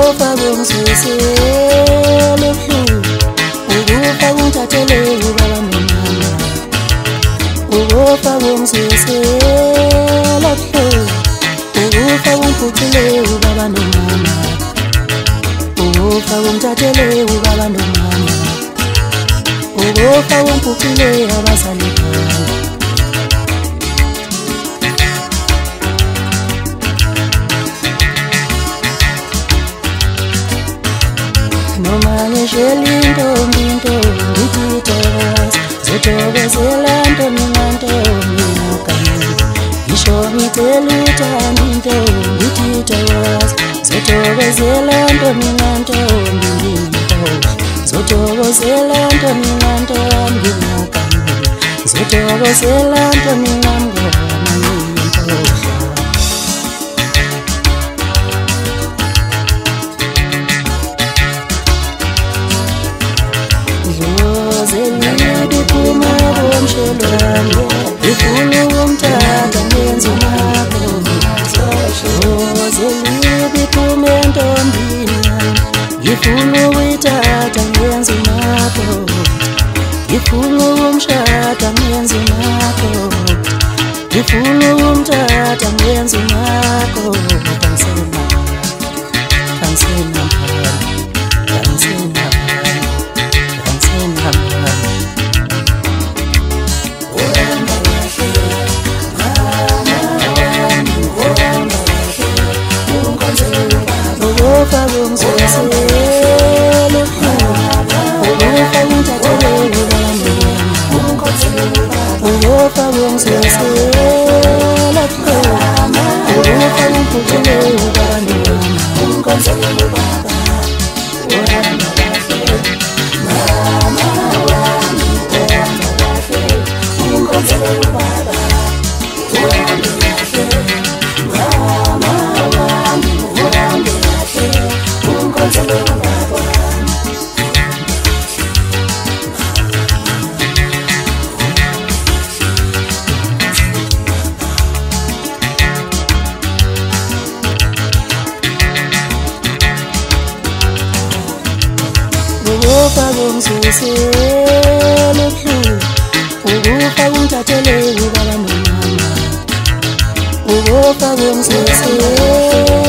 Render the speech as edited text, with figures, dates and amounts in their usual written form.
ukufa kungisizele ebuhlungu, ukufa kungithathele ubaba nomama, ukufa kungisizele ebuhlungu, ukufa kungiphucule ubaba nomama, ukufa kungithathele ubaba nomama, ukufa kungiphucule abazali bami. Noma ngishela intombi ngitithokoza, zothokozela ntombi ngantombi ngagana. Ngisho ngicela uthando intombi ngitithokoza, zothokozela ntombi ngantombi ngiyintombi. Zothokozela ntombi ngantombi ngagana, zothokozela ntombi ngangona ngiyintombi. Zelibipuma bomshelwane, ngifuna ukumthatha ngenze umakho. Zelibipuma entombini yami, ngifuna ukuyithatha ngenze umakho. Ngifuna ukumshada ngenze umakho, ngifuna ukumthatha ngenze umakho. Ukufa kungisizele ebuhlungu, ukufa kungithathele ubaba nomama, ukufa kungisizele ebuhlungu, ukufa kungiphucule ubaba nomama. Ukufa kungisizele ebuhlungu, ukufa kungithathele ubaba nomama, ukufa kungisizele